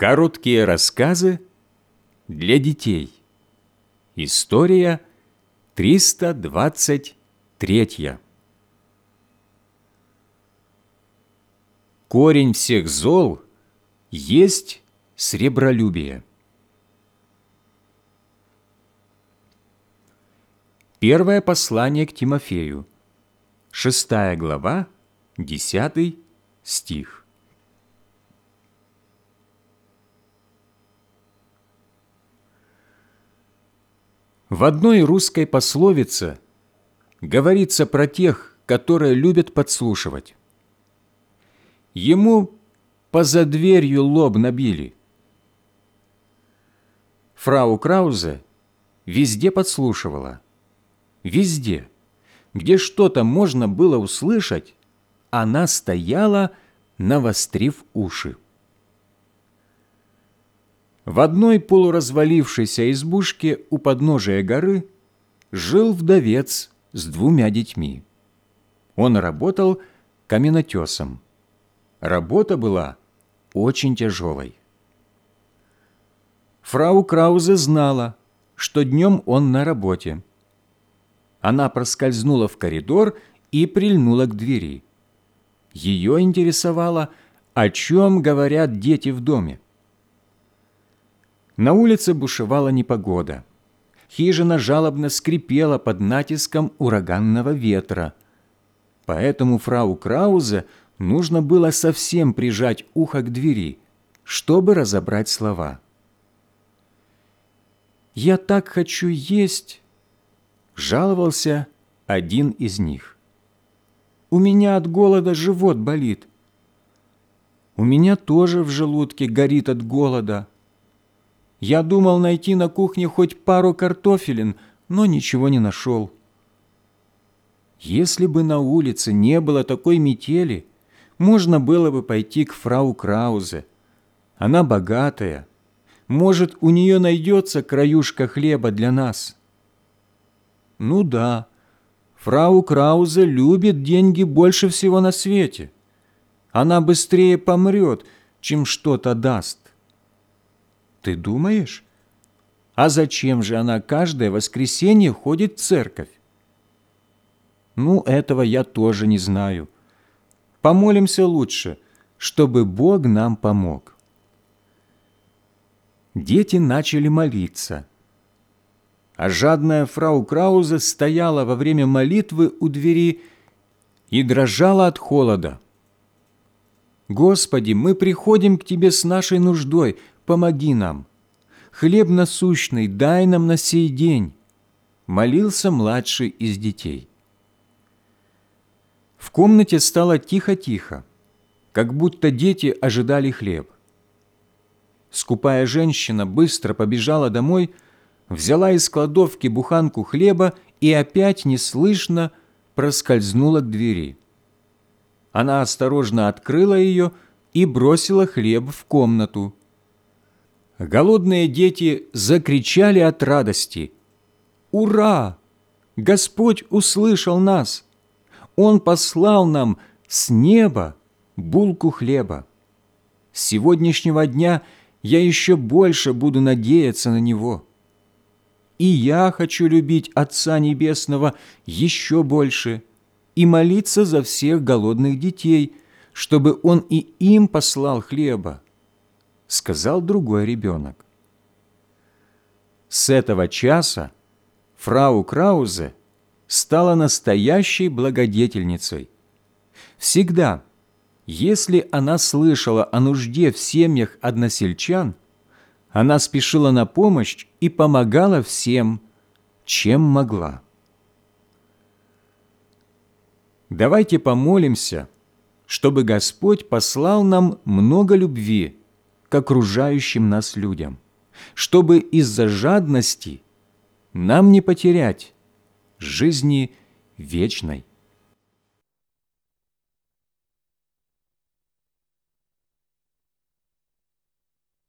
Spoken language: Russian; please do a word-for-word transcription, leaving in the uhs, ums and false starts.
Короткие рассказы для детей. История триста двадцать третья. Корень всех зол есть сребролюбие. Первое послание к Тимофею, шестая глава, десятый стих. В одной русской пословице говорится про тех, которые любят подслушивать. Ему поза дверью лоб набили. Фрау Краузе везде подслушивала. Везде, где что-то можно было услышать, она стояла, навострив уши. В одной полуразвалившейся избушке у подножия горы жил вдовец с двумя детьми. Он работал каменотесом. Работа была очень тяжелой. Фрау Краузе знала, что днем он на работе. Она проскользнула в коридор и прильнула к двери. Ее интересовало, о чем говорят дети в доме. На улице бушевала непогода. Хижина жалобно скрипела под натиском ураганного ветра. Поэтому фрау Краузе нужно было совсем прижать ухо к двери, чтобы разобрать слова. «Я так хочу есть!» – жаловался один из них. «У меня от голода живот болит». «У меня тоже в желудке горит от голода». Я думал найти на кухне хоть пару картофелин, но ничего не нашел. Если бы на улице не было такой метели, можно было бы пойти к фрау Краузе. Она богатая. Может, у нее найдется краюшка хлеба для нас. Ну да, фрау Краузе любит деньги больше всего на свете. Она быстрее помрет, чем что-то даст. Ты думаешь? А зачем же она каждое воскресенье ходит в церковь? Ну, этого я тоже не знаю. Помолимся лучше, чтобы Бог нам помог. Дети начали молиться, а жадная фрау Краузе стояла во время молитвы у двери и дрожала от холода. «Господи, мы приходим к Тебе с нашей нуждой, помоги нам. Хлеб насущный дай нам на сей день», — молился младший из детей. В комнате стало тихо-тихо, как будто дети ожидали хлеб. Скупая женщина быстро побежала домой, взяла из кладовки буханку хлеба и опять неслышно проскользнула к двери. Она осторожно открыла ее и бросила хлеб в комнату. Голодные дети закричали от радости. «Ура! Господь услышал нас! Он послал нам с неба булку хлеба. С сегодняшнего дня я еще больше буду надеяться на Него. И я хочу любить Отца Небесного еще больше и молиться за всех голодных детей, чтобы Он и им послал хлеба», — сказал другой ребенок. С этого часа фрау Краузе стала настоящей благодетельницей. Всегда, если она слышала о нужде в семьях односельчан, она спешила на помощь и помогала всем, чем могла. Давайте помолимся, чтобы Господь послал нам много любви к окружающим нас людям, чтобы из-за жадности нам не потерять жизни вечной.